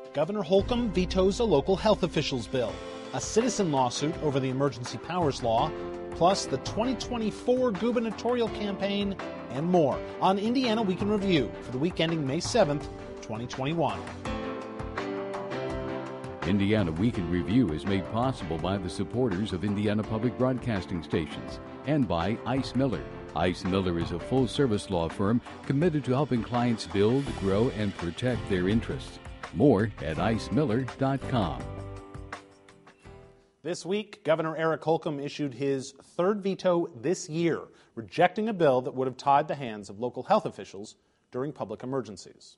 Governor Holcomb vetoes a local health officials bill, a citizen lawsuit over the emergency powers law, plus the 2024 gubernatorial campaign, and more on Indiana Week in Review for the week ending May 7th, 2021. Indiana Week in Review is made possible by the supporters of Indiana Public Broadcasting Stations and by Ice Miller. Ice Miller is a full-service law firm committed to helping clients build, grow, and protect their interests. More at icemiller.com. This week, Governor Eric Holcomb issued his third veto this year, rejecting a bill that would have tied the hands of local health officials during public emergencies.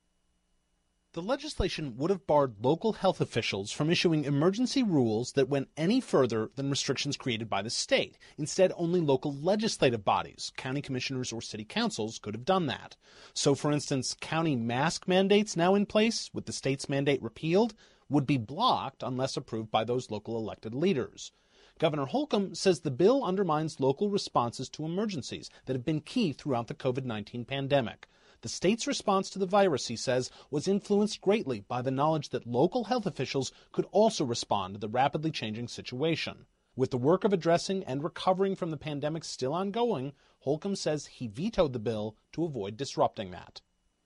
The legislation would have barred local health officials from issuing emergency rules that went any further than restrictions created by the state. Instead, only local legislative bodies, county commissioners or city councils, could have done that. So, for instance, county mask mandates now in place, with the state's mandate repealed, would be blocked unless approved by those local elected leaders. Governor Holcomb says the bill undermines local responses to emergencies that have been key throughout the COVID-19 pandemic. The state's response to the virus, he says, was influenced greatly by the knowledge that local health officials could also respond to the rapidly changing situation. With the work of addressing and recovering from the pandemic still ongoing, Holcomb says he vetoed the bill to avoid disrupting that.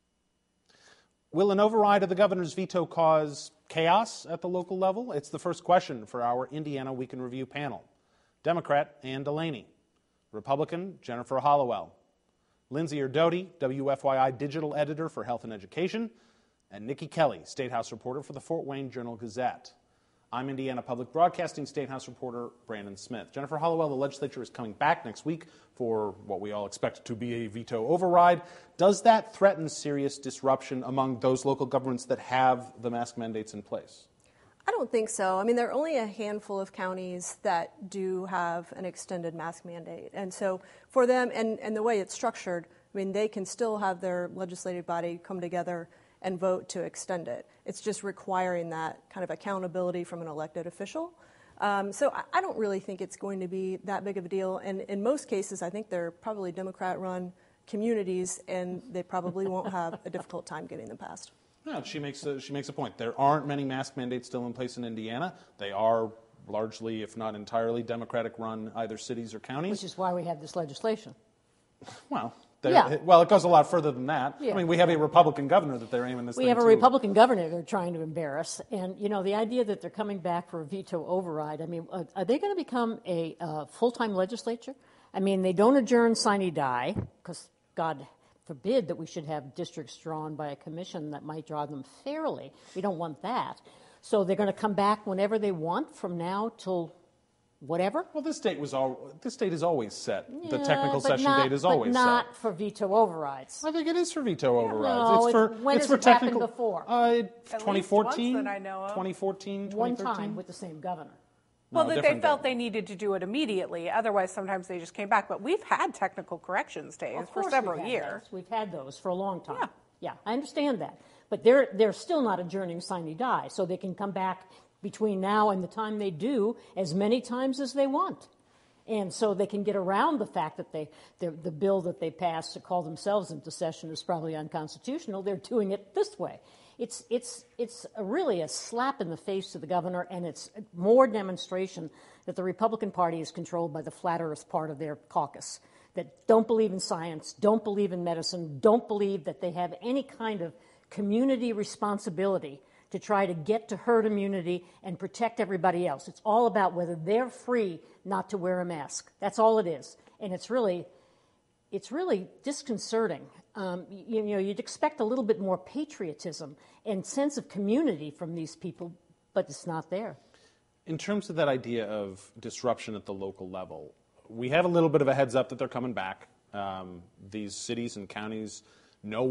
Will an override of the governor's veto cause chaos at the local level? It's the first question for our Indiana Week in Review panel. Democrat Ann Delaney, Republican Jennifer Hollowell, Lindsay Erdody, WFYI digital editor for Health and Education, and Nikki Kelly, State House reporter for the Fort Wayne Journal-Gazette. I'm Indiana Public Broadcasting State House reporter Brandon Smith. Jennifer Hollowell, the legislature is coming back next week for what we all expect to be a veto override. Does that threaten serious disruption among those local governments that have the mask mandates in place? I don't think so. I mean, there are only a handful of counties that do have an extended mask mandate. And so for them, and the way it's structured, I mean, they can still have their legislative body come together and vote to extend it. It's just requiring that kind of accountability from an elected official. So I don't really think it's going to be that big of a deal. And in most cases, I think they're probably Democrat-run communities, and they probably won't have a difficult time getting them passed. No, she makes a point. There aren't many mask mandates still in place in Indiana. They are largely, if not entirely, Democratic-run either cities or counties. Which is why we have this legislation. Well, yeah. Well, it goes a lot further than that. Yeah. I mean, we have a Republican governor that they're aiming this thing We have a to. Republican governor they're trying to embarrass. And, you know, the idea that they're coming back for a veto override, I mean, are they going to become a full-time legislature? I mean, they don't adjourn sine die, because God forbid that we should have districts drawn by a commission that might draw them fairly. We don't want that. So they're going to come back whenever they want from now till whatever? Well, this date is always set. The technical session date is always set. But not for veto overrides. I think it is for veto overrides. No, when it's has for it technical. happened before? 2014. That I know of. 2014, 2013. One time with the same governor. Well, No, they different felt day. they needed to do it immediately. Otherwise, sometimes they just came back. But we've had technical corrections days Of for course several we've had years. those. We've had those for a long time. Yeah. Yeah, I understand that. But they're still not adjourning sine die, so they can come back between now and the time they do as many times as they want. And so they can get around the fact that the bill that they passed to call themselves into session is probably unconstitutional. They're doing it this way. It's really a slap in the face to the governor, and it's more demonstration that the Republican Party is controlled by the flat earth part of their caucus, that don't believe in science, don't believe in medicine, don't believe that they have any kind of community responsibility to try to get to herd immunity and protect everybody else. It's all about whether they're free not to wear a mask. That's all it is. And it's really disconcerting. You'd expect a little bit more patriotism and sense of community from these people, but it's not there. In terms of that idea of disruption at the local level, we have a little bit of a heads up that they're coming back. These cities and counties know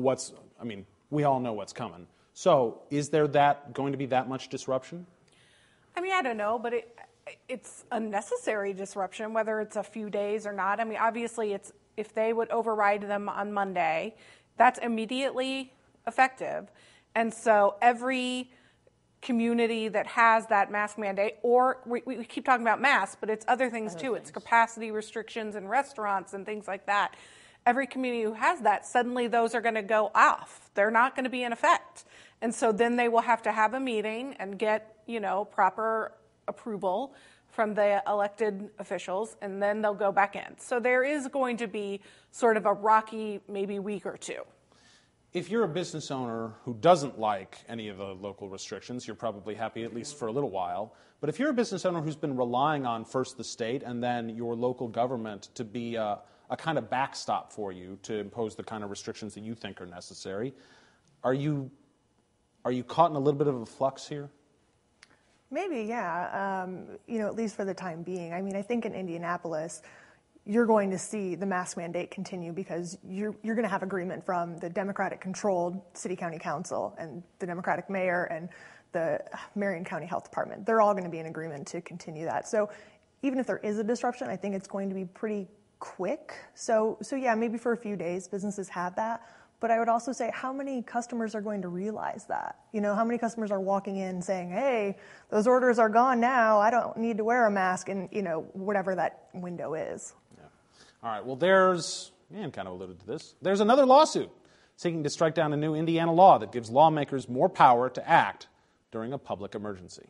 we all know what's coming. So is there going to be that much disruption? I mean, I don't know, but it's unnecessary disruption, whether it's a few days or not. I mean, obviously, if they would override them on Monday, that's immediately effective. And so every community that has that mask mandate, or we keep talking about masks, but it's other things too. It's capacity restrictions in restaurants and things like that. every community who has that, suddenly those are going to go off. They're not going to be in effect. And so then they will have to have a meeting and get, proper approval from the elected officials, and then they'll go back in. So there is going to be sort of a rocky, maybe week or two. If you're a business owner who doesn't like any of the local restrictions, you're probably happy at least for a little while. But if you're a business owner who's been relying on first the state and then your local government to be a kind of backstop for you to impose the kind of restrictions that you think are necessary, are you caught in a little bit of a flux here? Maybe, yeah. At least for the time being. I mean, I think in Indianapolis, you're going to see the mask mandate continue because you're going to have agreement from the Democratic-controlled City County Council and the Democratic mayor and the Marion County Health Department. They're all going to be in agreement to continue that. So even if there is a disruption, I think it's going to be pretty quick. So yeah, maybe for a few days, businesses have that. But I would also say, how many customers are going to realize that? How many customers are walking in saying, hey, those orders are gone now. I don't need to wear a mask, and, whatever that window is. Yeah. All right, well, Ann kind of alluded to this. There's another lawsuit seeking to strike down a new Indiana law that gives lawmakers more power to act during a public emergency.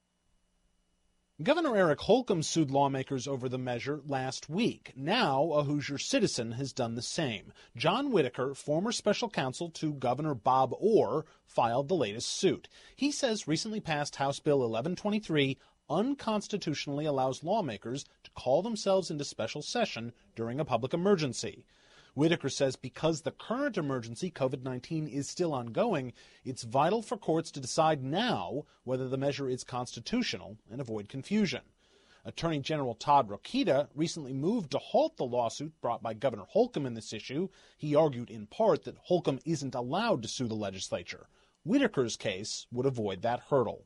Governor Eric Holcomb sued lawmakers over the measure last week. Now, a Hoosier citizen has done the same. John Whitaker, former special counsel to Governor Bob Orr, filed the latest suit. He says recently passed House Bill 1123 unconstitutionally allows lawmakers to call themselves into special session during a public emergency. Whitaker says because the current emergency, COVID-19, is still ongoing, it's vital for courts to decide now whether the measure is constitutional and avoid confusion. Attorney General Todd Rokita recently moved to halt the lawsuit brought by Governor Holcomb in this issue. He argued in part that Holcomb isn't allowed to sue the legislature. Whitaker's case would avoid that hurdle.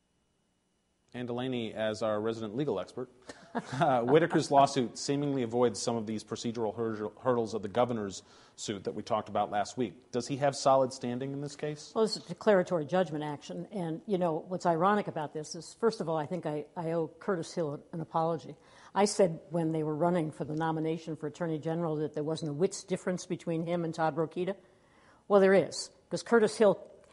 Ann Delaney, as our resident legal expert, Whitaker's lawsuit seemingly avoids some of these procedural hurdles of the governor's suit that we talked about last week. Does he have solid standing in this case? Well, this is a declaratory judgment action. And, what's ironic about this is, first of all, I think I owe Curtis Hill an apology. I said when they were running for the nomination for Attorney General that there wasn't a whit's difference between him and Todd Rokita. Well, there is, because Curtis Hill,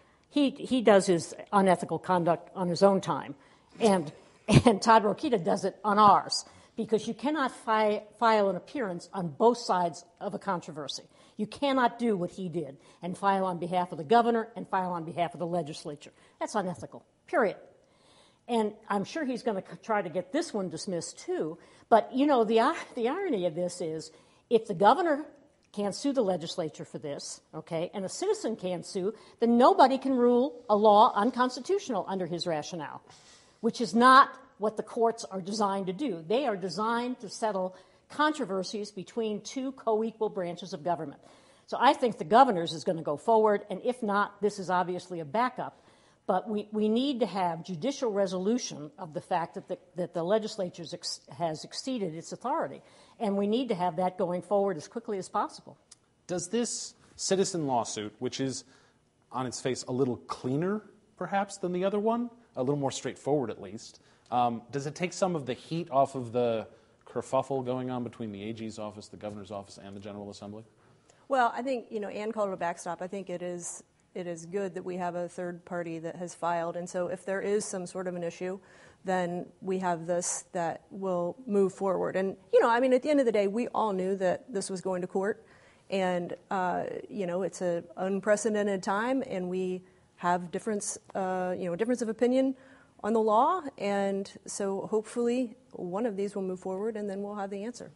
he does his unethical conduct on his own time. And Todd Rokita does it on ours, because you cannot file an appearance on both sides of a controversy. You cannot do what he did and file on behalf of the governor and file on behalf of the legislature. That's unethical, period. And I'm sure he's going to try to get this one dismissed too. But, the irony of this is if the governor can't sue the legislature for this, okay, and a citizen can't sue, then nobody can rule a law unconstitutional under his rationale, which is not what the courts are designed to do. They are designed to settle controversies between two co-equal branches of government. So I think the governor's is going to go forward, and if not, this is obviously a backup. But we need to have judicial resolution of the fact that the legislature has exceeded its authority, and we need to have that going forward as quickly as possible. Does this citizen lawsuit, which is on its face a little cleaner, perhaps, than the other one, a little more straightforward at least, does it take some of the heat off of the kerfuffle going on between the AG's office, the governor's office, and the General Assembly? Well, I think, Ann called it a backstop. I think it is good that we have a third party that has filed. And so if there is some sort of an issue, then we have this that will move forward. And, at the end of the day, we all knew that this was going to court. And, it's an unprecedented time, and we have difference of opinion on the law. And so hopefully one of these will move forward, and then we'll have the answer.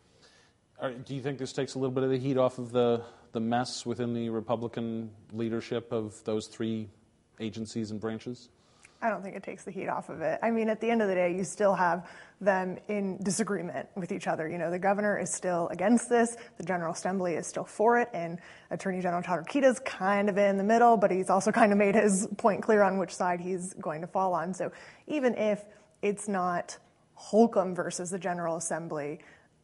Do you think this takes a little bit of the heat off of the mess within the Republican leadership of those three agencies and branches? I don't think it takes the heat off of it. I mean, at the end of the day, you still have them in disagreement with each other. The governor is still against this. The General Assembly is still for it. And Attorney General Todd Rokita is kind of in the middle, but he's also kind of made his point clear on which side he's going to fall on. So even if it's not Holcomb versus the General Assembly,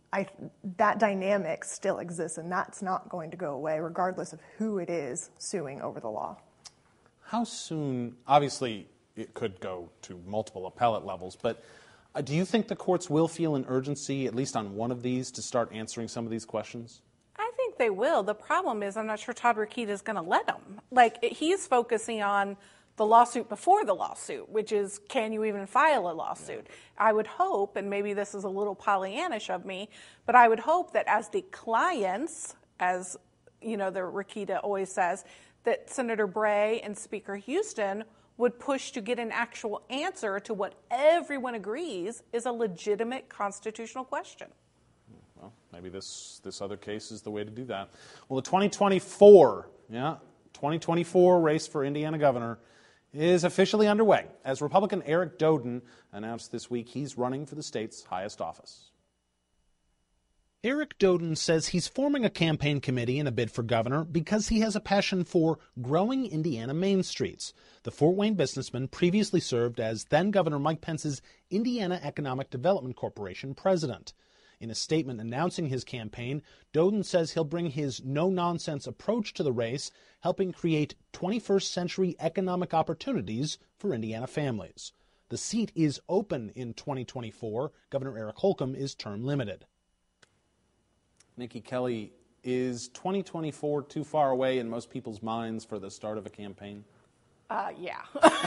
that dynamic still exists, and that's not going to go away regardless of who it is suing over the law. How soon, obviously, it could go to multiple appellate levels, but do you think the courts will feel an urgency, at least on one of these, to start answering some of these questions? I think hope they will. The problem is I'm not sure Todd Rokita is going to let them. Like, he's focusing on the lawsuit before the lawsuit, which is, can you even file a lawsuit? I would hope, and maybe this is a little Pollyannish of me, but I would hope that as the clients, as the Rokita always says, that Senator Bray and Speaker Houston would push to get an actual answer to what everyone agrees is a legitimate constitutional question. Well, maybe this other case is the way to do that. Well, the 2024 race for Indiana governor is officially underway as Republican Eric Doden announced this week he's running for the state's highest office. Eric Doden says he's forming a campaign committee in a bid for governor because he has a passion for growing Indiana main streets. The Fort Wayne businessman previously served as then-Governor Mike Pence's Indiana Economic Development Corporation president. In a statement announcing his campaign, Doden says he'll bring his no-nonsense approach to the race, helping create 21st century economic opportunities for Indiana families. The seat is open in 2024. Governor Eric Holcomb is term limited. Nikki Kelly, is 2024 too far away in most people's minds for the start of a campaign? Yeah.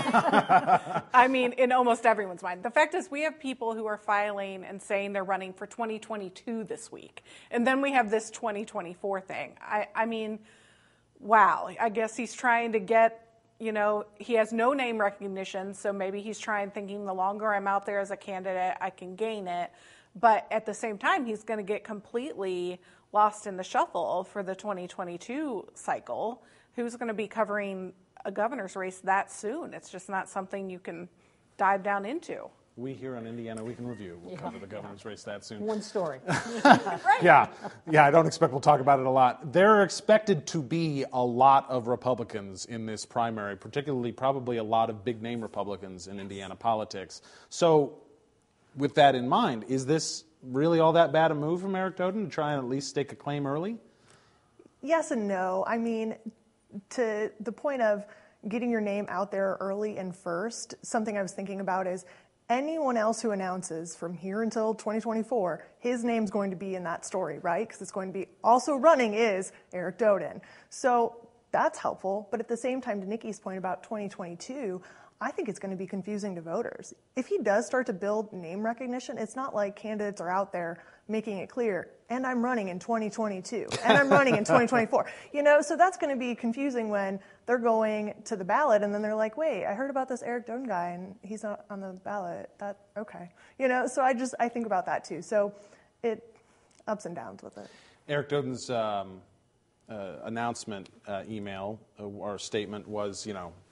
I mean, in almost everyone's mind. The fact is we have people who are filing and saying they're running for 2022 this week. And then we have this 2024 thing. I mean, wow. I guess he's trying to get, he has no name recognition, so maybe he's thinking the longer I'm out there as a candidate, I can gain it. But at the same time, he's going to get completely lost in the shuffle for the 2022 cycle. Who's going to be covering a governor's race that soon? It's just not something you can dive down into. We here on Indiana Week in Review will cover the governor's race that soon. One story. Right. Yeah, I don't expect we'll talk about it a lot. There are expected to be a lot of Republicans in this primary, particularly probably a lot of big-name Republicans in Indiana politics. So with that in mind, is this really all that bad a move from Eric Doden to try and at least stake a claim early? Yes and no. I mean, to the point of getting your name out there early and first, something I was thinking about is anyone else who announces from here until 2024, his name's going to be in that story, right? Because it's going to be also running is Eric Doden. So that's helpful. But at the same time, to Nikki's point about 2022, I think it's going to be confusing to voters. If he does start to build name recognition, it's not like candidates are out there making it clear, and I'm running in 2022, and I'm running in 2024. So that's going to be confusing when they're going to the ballot, and then they're like, wait, I heard about this Eric Doden guy, and he's not on the ballot. Okay. So I think about that too. So it ups and downs with it. Eric Doden's announcement email or statement was,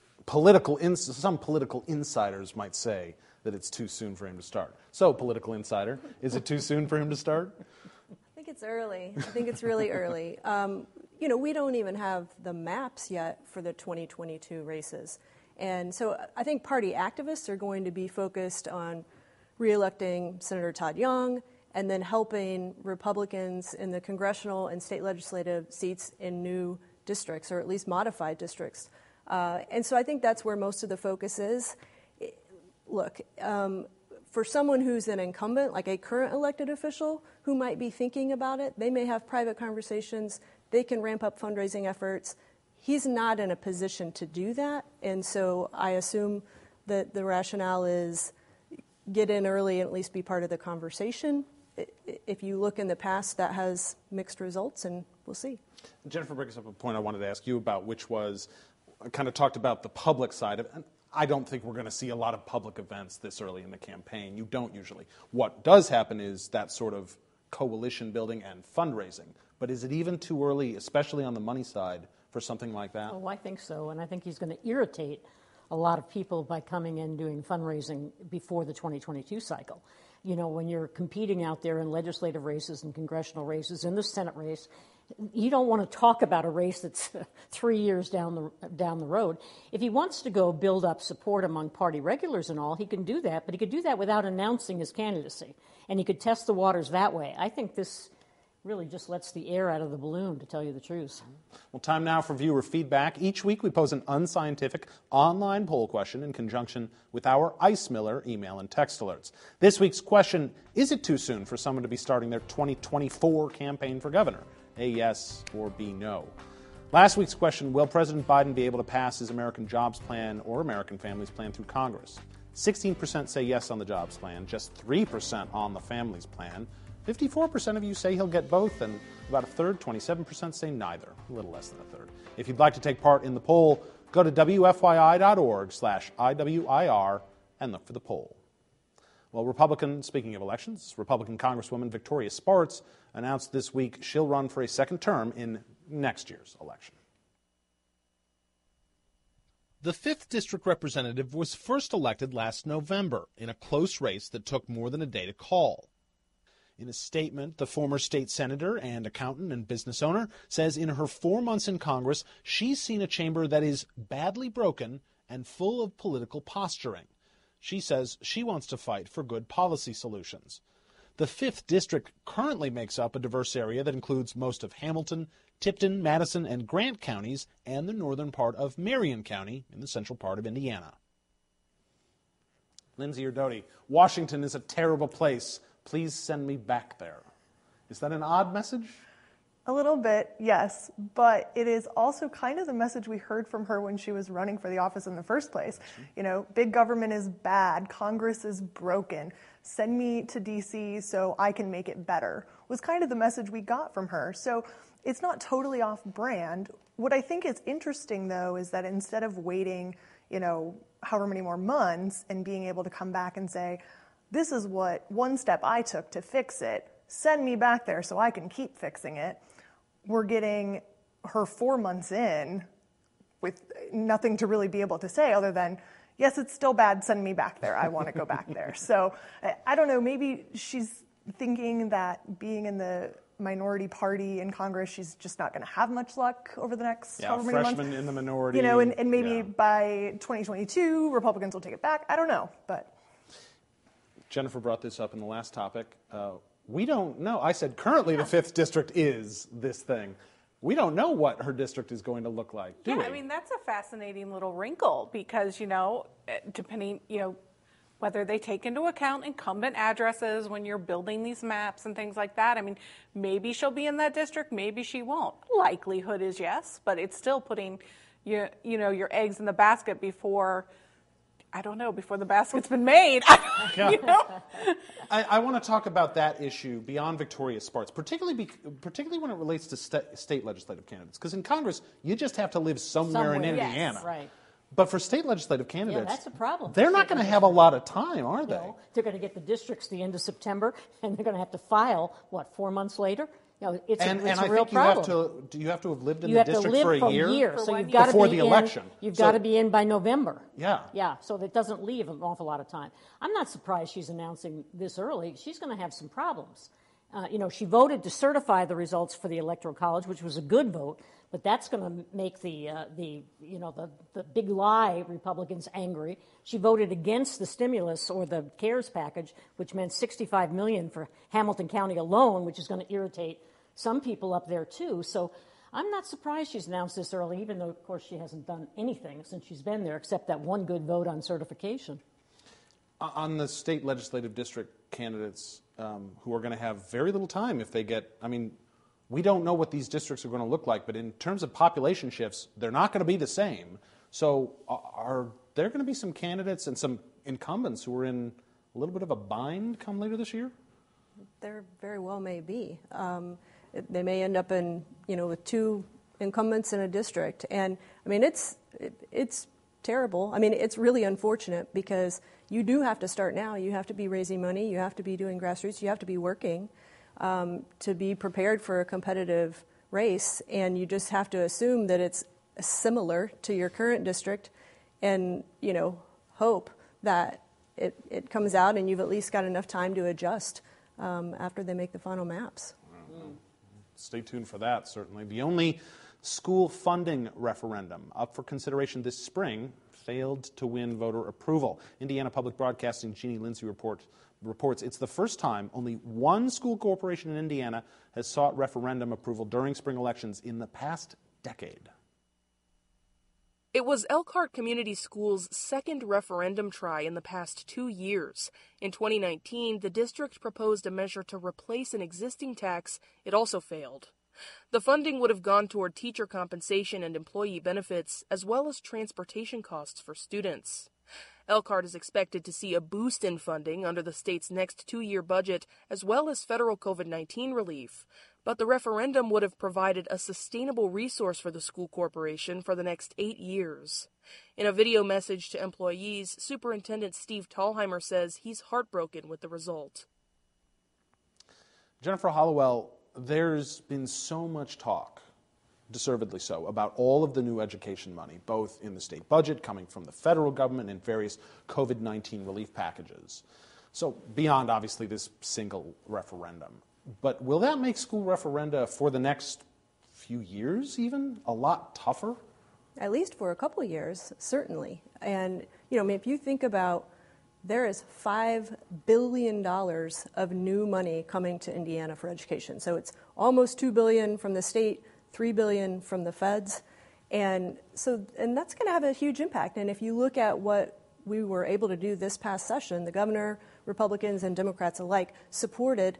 some political insiders might say that it's too soon for him to start. So, political insider, is it too soon for him to start? I think it's early. I think it's really early. We don't even have the maps yet for the 2022 races. And so I think party activists are going to be focused on reelecting Senator Todd Young and then helping Republicans in the congressional and state legislative seats in new districts, or at least modified districts. And so I think that's where most of the focus is. Look, for someone who's an incumbent, like a current elected official who might be thinking about it, they may have private conversations, they can ramp up fundraising efforts. He's not in a position to do that, and so I assume that the rationale is get in early and at least be part of the conversation. If you look in the past, that has mixed results, and we'll see. Jennifer brings up a point I wanted to ask you about, which was kind of talked about the public side of it. I don't think we're going to see a lot of public events this early in the campaign. You don't usually. What does happen is that sort of coalition building and fundraising. But is it even too early, especially on the money side, for something like that? Oh, I think so, and I think he's going to irritate a lot of people by coming in doing fundraising before the 2022 cycle. When you're competing out there in legislative races and congressional races, in the Senate race, you don't want to talk about a race that's 3 years down the road. If he wants to go build up support among party regulars and all, he can do that, but he could do that without announcing his candidacy, and he could test the waters that way. I think this really just lets the air out of the balloon, to tell you the truth. Well, time now for viewer feedback. Each week we pose an unscientific online poll question in conjunction with our Ice Miller email and text alerts. This week's question, is it too soon for someone to be starting their 2024 campaign for governor? A yes or B no. Last week's question, will President Biden be able to pass his American Jobs Plan or American Families Plan through Congress? 16% say yes on the Jobs Plan, just 3% on the Families Plan. 54% of you say he'll get both, and about a third, 27%, say neither, a little less than a third. If you'd like to take part in the poll, go to wfyi.org/IWIR and look for the poll. Well, speaking of elections, Republican Congresswoman Victoria Spartz announced this week she'll run for a second term in next year's election. The 5th District representative was first elected last November in a close race that took more than a day to call. In a statement, the former state senator and accountant and business owner says in her 4 months in Congress, she's seen a chamber that is badly broken and full of political posturing. She says she wants to fight for good policy solutions. The 5th District currently makes up a diverse area that includes most of Hamilton, Tipton, Madison, and Grant counties, and the northern part of Marion County in the central part of Indiana. Lindsay or Doty, Washington is a terrible place. Please send me back there. Is that an odd message? A little bit, yes, but it is also kind of the message we heard from her when she was running for the office in the first place. You know, big government is bad, Congress is broken, send me to D.C. so I can make it better, was kind of the message we got from her. So it's not totally off brand. What I think is interesting, though, is that instead of waiting, however many more months and being able to come back and say, this is what one step I took to fix it, send me back there so I can keep fixing it, we're getting her 4 months in with nothing to really be able to say other than, yes, it's still bad, send me back there, I want to go back there. So I don't know, maybe she's thinking that being in the minority party in Congress, she's just not going to have much luck over the next however many months. Freshman in the minority. And maybe by 2022, Republicans will take it back. I don't know, but... Jennifer brought this up in the last topic. We don't know. I said currently the 5th District is this thing. We don't know what her district is going to look like, do we? I mean, that's a fascinating little wrinkle because, depending, whether they take into account incumbent addresses when you're building these maps and things like that. I mean, maybe she'll be in that district, maybe she won't. Likelihood is yes, but it's still putting your eggs in the basket before the basket's been made. I want to talk about that issue beyond Victoria Spartz, particularly when it relates to state legislative candidates. Because in Congress, you just have to live somewhere in Indiana. Yes, right. But for state legislative candidates, that's a problem. They're not going to have a lot of time, are they? No, they're going to get the districts the end of September, and they're going to have to file, 4 months later? It's a real problem. Do you have to have lived in the district for a year? You have to live for a year, so you've got to be before the election. You've got to be in by November. Yeah. Yeah, so that doesn't leave an awful lot of time. I'm not surprised she's announcing this early. She's going to have some problems. She voted to certify the results for the Electoral College, which was a good vote, but that's going to make the big lie Republicans angry. She voted against the stimulus or the CARES package, which meant $65 million for Hamilton County alone, which is going to irritate some people up there too. So I'm not surprised she's announced this early, even though, of course, she hasn't done anything since she's been there except that one good vote on certification. On the state legislative district candidates who are going to have very little time if they get, we don't know what these districts are going to look like, but in terms of population shifts, they're not going to be the same. So are there going to be some candidates and some incumbents who are in a little bit of a bind come later this year? There very well may be. They may end up with 2 incumbents in a district, and it's terrible. It's really unfortunate because you do have to start now. You have to be raising money. You have to be doing grassroots. You have to be working to be prepared for a competitive race, and you just have to assume that it's similar to your current district, and hope that it comes out and you've at least got enough time to adjust after they make the final maps. Stay tuned for that, certainly. The only school funding referendum up for consideration this spring failed to win voter approval. Indiana Public Broadcasting Jeannie Lindsay reports it's the first time only one school corporation in Indiana has sought referendum approval during spring elections in the past decade. It was Elkhart Community Schools' second referendum try in the past 2 years. In 2019, the district proposed a measure to replace an existing tax. It also failed. The funding would have gone toward teacher compensation and employee benefits, as well as transportation costs for students. Elkhart is expected to see a boost in funding under the state's next 2-year budget, as well as federal COVID-19 relief. But the referendum would have provided a sustainable resource for the school corporation for the next 8 years. In a video message to employees, Superintendent Steve Thalheimer says he's heartbroken with the result. Jennifer Hollowell, there's been so much talk, deservedly so, about all of the new education money, both in the state budget, coming from the federal government, and various COVID-19 relief packages. So beyond, obviously, this single referendum. But will that make school referenda for the next few years even a lot tougher? At least for a couple of years, certainly. And, if you think about, there is $5 billion of new money coming to Indiana for education. So it's almost $2 billion from the state, $3 billion from the feds. And that's going to have a huge impact. And if you look at what we were able to do this past session, the governor, Republicans and Democrats alike, supported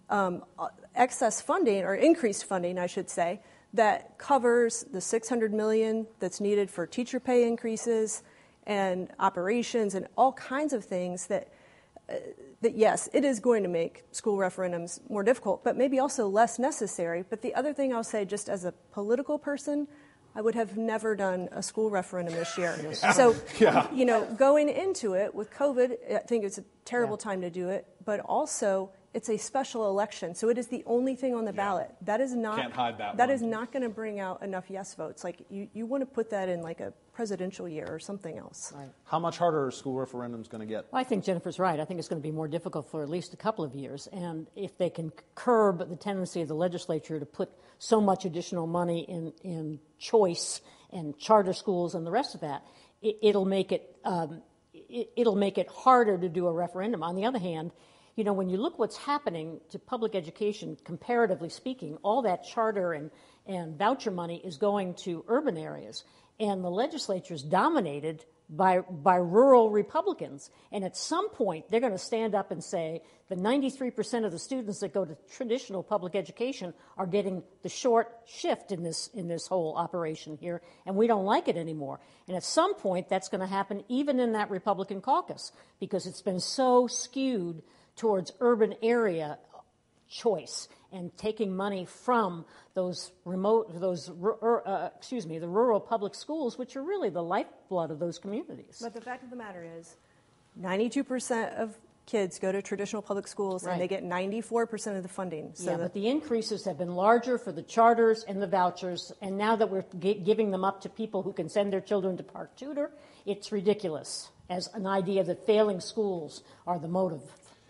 excess funding, or increased funding, I should say, that covers the $600 million that's needed for teacher pay increases and operations and all kinds of things that yes, it is going to make school referendums more difficult, but maybe also less necessary. But the other thing I'll say, just as a political person, I would have never done a school referendum this year. So, going into it with COVID, I think it's a terrible time to do it, but also it's a special election, so it is the only thing on the ballot. That is not Can't hide that that one. is not going to bring out enough yes votes. Like you want to put that in like a presidential year or something else. Right. How much harder are school referendums going to get? Well, I think Jennifer's right. I think it's going to be more difficult for at least a couple of years. And if they can curb the tendency of the legislature to put so much additional money in choice and charter schools and the rest of that, it'll make it harder to do a referendum. On the other hand, when you look what's happening to public education, comparatively speaking, all that charter and voucher money is going to urban areas. And the legislature is dominated by rural Republicans. And at some point, they're going to stand up and say the 93% of the students that go to traditional public education are getting the short shift in this whole operation here, and we don't like it anymore. And at some point, that's going to happen even in that Republican caucus, because it's been so skewed towards urban area choice and taking money from the rural public schools, which are really the lifeblood of those communities. But the fact of the matter is, 92% of kids go to traditional public schools, right, and they get 94% of the funding. So but the increases have been larger for the charters and the vouchers, and now that we're giving them up to people who can send their children to Park Tutor, it's ridiculous as an idea that failing schools are the motive.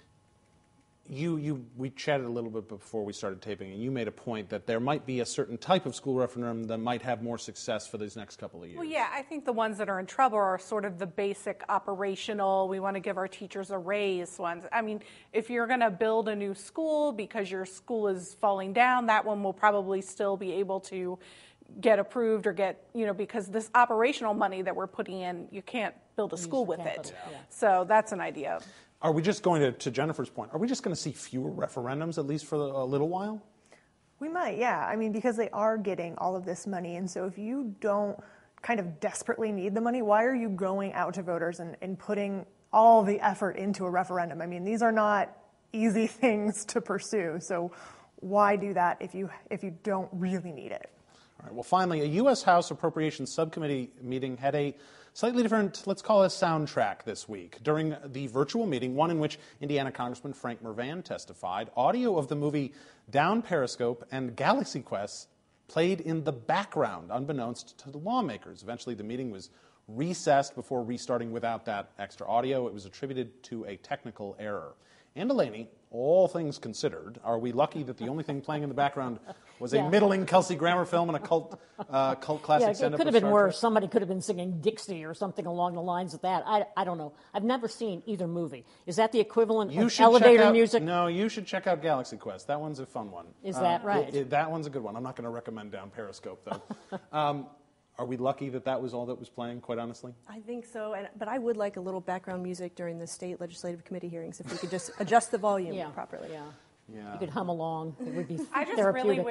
We chatted a little bit before we started taping, and you made a point that there might be a certain type of school referendum that might have more success for these next couple of years. Well, yeah, I think the ones that are in trouble are sort of the basic operational, we want to give our teachers a raise ones. I mean, if you're going to build a new school because your school is falling down, that one will probably still be able to get approved or get, because this operational money that we're putting in, you can't build a school with it. Yeah. So that's an idea. Are we just going to Jennifer's point, are we just going to see fewer referendums, at least for a little while? We might, yeah. I mean, because they are getting all of this money. And so if you don't kind of desperately need the money, why are you going out to voters and putting all the effort into a referendum? I mean, these are not easy things to pursue. So why do that if you don't really need it? All right. Well, finally, a U.S. House Appropriations Subcommittee meeting had a slightly different, let's call it a soundtrack this week. During the virtual meeting, one in which Indiana Congressman Frank Mervan testified, audio of the movie Down Periscope and Galaxy Quest played in the background, unbeknownst to the lawmakers. Eventually, the meeting was recessed before restarting without that extra audio. It was attributed to a technical error. And Delaney, all things considered, are we lucky that the only thing playing in the background was a middling Kelsey Grammer film and a cult classic Yeah, send-up it could of have been Star worse. Trek? Somebody could have been singing Dixie or something along the lines of that. I don't know. I've never seen either movie. Is that the equivalent of elevator music? No, you should check out Galaxy Quest. That one's a fun one. Is that right? That one's a good one. I'm not going to recommend Down Periscope, though. Are we lucky that was all that was playing, quite honestly? I think so, but I would like a little background music during the state legislative committee hearings if we could just adjust the volume properly. Yeah. You could hum along. It would be I just therapeutic. really wish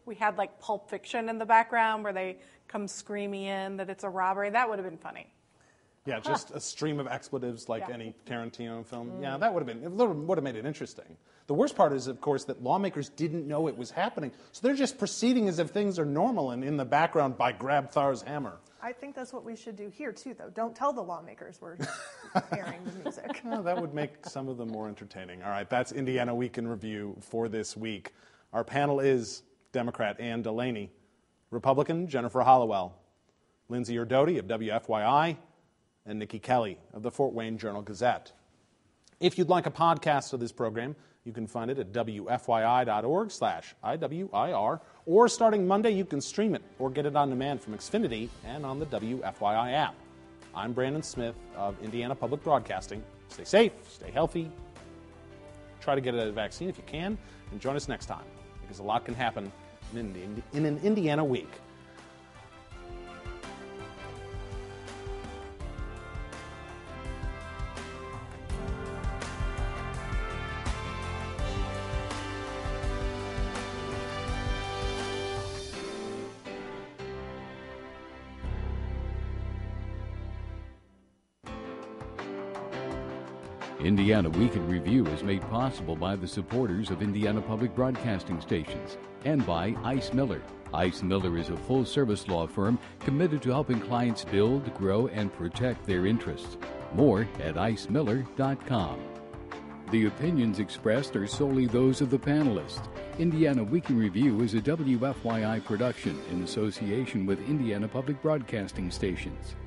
we had like Pulp Fiction in the background where they come screaming in that it's a robbery. That would have been funny. Yeah, just a stream of expletives like any Tarantino film. Mm. Yeah, that would have made it interesting. The worst part is, of course, that lawmakers didn't know it was happening, so they're just proceeding as if things are normal, and in the background by Grab Thar's hammer. I think that's what we should do here too, though. Don't tell the lawmakers we're airing the music. Well, that would make some of them more entertaining. All right, that's Indiana Week in Review for this week. Our panel is Democrat Ann Delaney, Republican Jennifer Hollowell, Lindsay Erdody of WFYI, and Nikki Kelly of the Fort Wayne Journal-Gazette. If you'd like a podcast of this program, you can find it at wfyi.org/IWIR, or starting Monday, you can stream it or get it on demand from Xfinity and on the WFYI app. I'm Brandon Smith of Indiana Public Broadcasting. Stay safe, stay healthy, try to get a vaccine if you can, and join us next time, because a lot can happen in an Indiana week. Indiana Week in Review is made possible by the supporters of Indiana Public Broadcasting Stations and by Ice Miller. Ice Miller is a full-service law firm committed to helping clients build, grow, and protect their interests. More at icemiller.com. The opinions expressed are solely those of the panelists. Indiana Week in Review is a WFYI production in association with Indiana Public Broadcasting Stations.